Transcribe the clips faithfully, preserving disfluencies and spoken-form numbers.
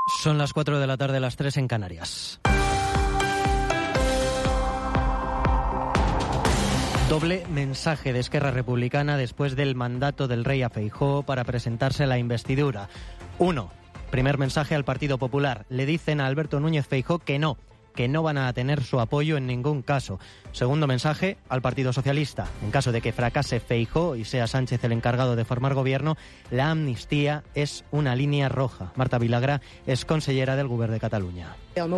Son las cuatro de la tarde, las tres en Canarias. Doble mensaje de Esquerra Republicana después del mandato del rey a Feijóo para presentarse a la investidura. Uno, primer mensaje al Partido Popular. Le dicen a Alberto Núñez Feijóo que no, que no van a tener su apoyo en ningún caso. Segundo mensaje al Partido Socialista. En caso de que fracase Feijóo y sea Sánchez el encargado de formar gobierno, la amnistía es una línea roja. Marta Vilagrà es consellera del Govern de Cataluña.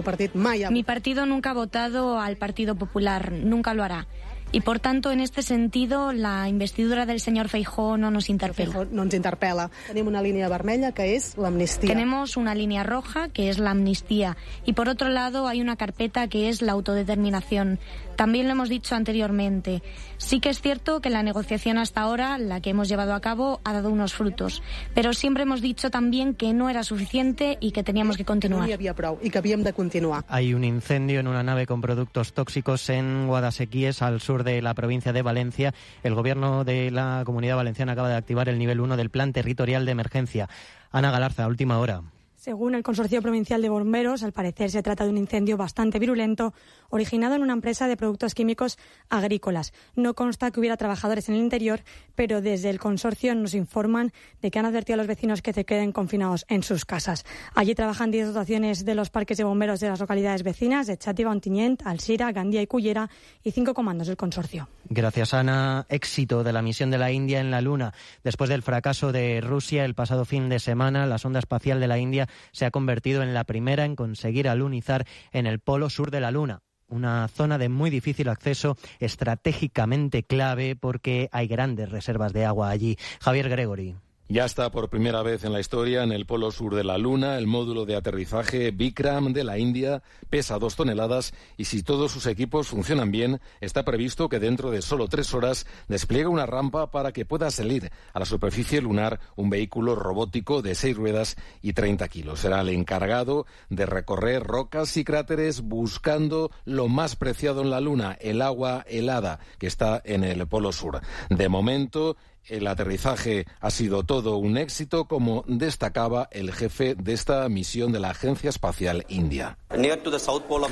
Mi partido nunca ha votado al Partido Popular, nunca lo hará. Y, por tanto, en este sentido, la investidura del señor Feijóo no nos interpela. Feijóo no nos interpela. Tenemos una línea vermella que es la amnistía. Tenemos una línea roja que es la amnistía. Y, por otro lado, hay una carpeta que es la autodeterminación. También lo hemos dicho anteriormente. Sí que es cierto que la negociación hasta ahora, la que hemos llevado a cabo, ha dado unos frutos. Pero siempre hemos dicho también que no era suficiente y que teníamos que continuar. No hi havia prou i que havíem de continuar. Hay un incendio en una nave con productos tóxicos en Guadasséquies, al sur de la provincia de Valencia. El gobierno de la Comunidad Valenciana acaba de activar el nivel uno del Plan Territorial de Emergencia. Ana Galarza, última hora. Según el Consorcio Provincial de Bomberos, al parecer se trata de un incendio bastante virulento originado en una empresa de productos químicos agrícolas. No consta que hubiera trabajadores en el interior, pero desde el consorcio nos informan de que han advertido a los vecinos que se queden confinados en sus casas. Allí trabajan diez dotaciones de los parques de bomberos de las localidades vecinas de Xàtiva, Ontinyent, Alzira, Gandía y Cullera y cinco comandos del consorcio. Gracias, Ana. Éxito de la misión de la India en la Luna. Después del fracaso de Rusia el pasado fin de semana, la sonda espacial de la India se ha convertido en la primera en conseguir alunizar en el polo sur de la Luna. Una zona de muy difícil acceso, estratégicamente clave porque hay grandes reservas de agua allí. Javier Gregory. Ya está por primera vez en la historia en el polo sur de la Luna. El módulo de aterrizaje Vikram de la India pesa dos toneladas y si todos sus equipos funcionan bien, está previsto que dentro de solo tres horas despliegue una rampa para que pueda salir a la superficie lunar un vehículo robótico de seis ruedas y treinta kilos. Será el encargado de recorrer rocas y cráteres buscando lo más preciado en la Luna, el agua helada que está en el polo sur. De momento, el aterrizaje ha sido todo un éxito, como destacaba el jefe de esta misión de la Agencia Espacial India. India es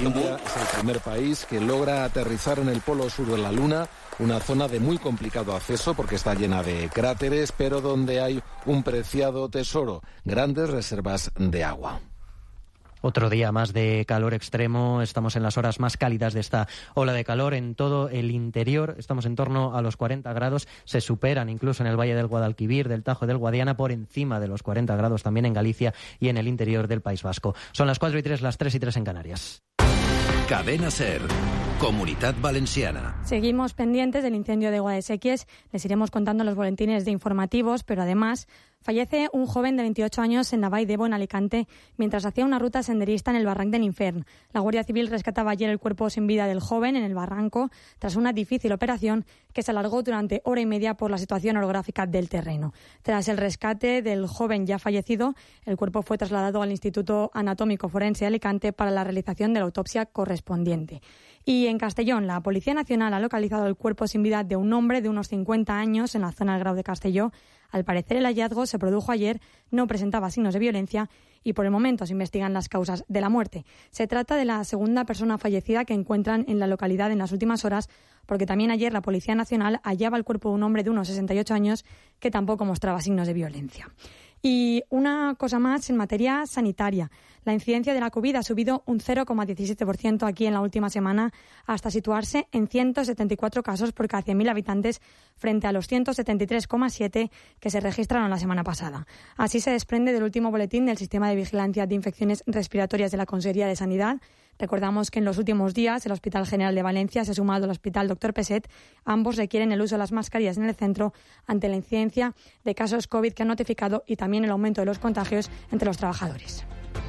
el primer país que logra aterrizar en el polo sur de la Luna, una zona de muy complicado acceso porque está llena de cráteres, pero donde hay un preciado tesoro, grandes reservas de agua. Otro día más de calor extremo. Estamos en las horas más cálidas de esta ola de calor en todo el interior. Estamos en torno a los cuarenta grados. Se superan incluso en el Valle del Guadalquivir, del Tajo y del Guadiana, por encima de los cuarenta grados también en Galicia y en el interior del País Vasco. Son las cuatro y tres, las tres y tres en Canarias. Cadena SER, Comunitat Valenciana. Seguimos pendientes del incendio de Guadasséquies. Les iremos contando los boletines de informativos, pero además fallece un joven de veintiocho años en la Vall d'Ebo, en Alicante, mientras hacía una ruta senderista en el barranc de l'Infern. La Guardia Civil rescataba ayer el cuerpo sin vida del joven en el barranco tras una difícil operación que se alargó durante hora y media por la situación orográfica del terreno. Tras el rescate del joven ya fallecido, el cuerpo fue trasladado al Instituto Anatómico Forense de Alicante para la realización de la autopsia correspondiente. Y en Castellón, la Policía Nacional ha localizado el cuerpo sin vida de un hombre de unos cincuenta años en la zona del Grau de Castelló. Al parecer, el hallazgo se produjo ayer, no presentaba signos de violencia y por el momento se investigan las causas de la muerte. Se trata de la segunda persona fallecida que encuentran en la localidad en las últimas horas, porque también ayer la Policía Nacional hallaba el cuerpo de un hombre de unos sesenta y ocho años que tampoco mostraba signos de violencia. Y una cosa más en materia sanitaria. La incidencia de la COVID ha subido un cero coma diecisiete por ciento aquí en la última semana hasta situarse en ciento setenta y cuatro casos por cada cien mil habitantes frente a los ciento setenta y tres coma siete que se registraron la semana pasada. Así se desprende del último boletín del Sistema de Vigilancia de Infecciones Respiratorias de la Consellería de Sanidad. Recordamos que en los últimos días el Hospital General de Valencia se ha sumado al Hospital Doctor Peset. Ambos requieren el uso de las mascarillas en el centro ante la incidencia de casos COVID que han notificado y también el aumento de los contagios entre los trabajadores.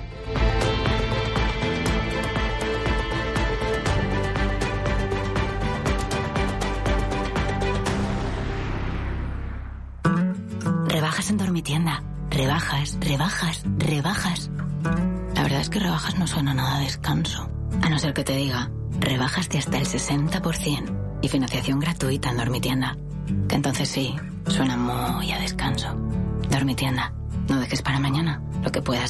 Rebajas en Dormitienda. Rebajas, rebajas, rebajas. La verdad es que rebajas no suena nada a descanso. A no ser que te diga, rebajas de hasta el sesenta por ciento y financiación gratuita en Dormitienda. Que entonces sí, suena muy a descanso. Dormitienda. No dejes para mañana lo que puedas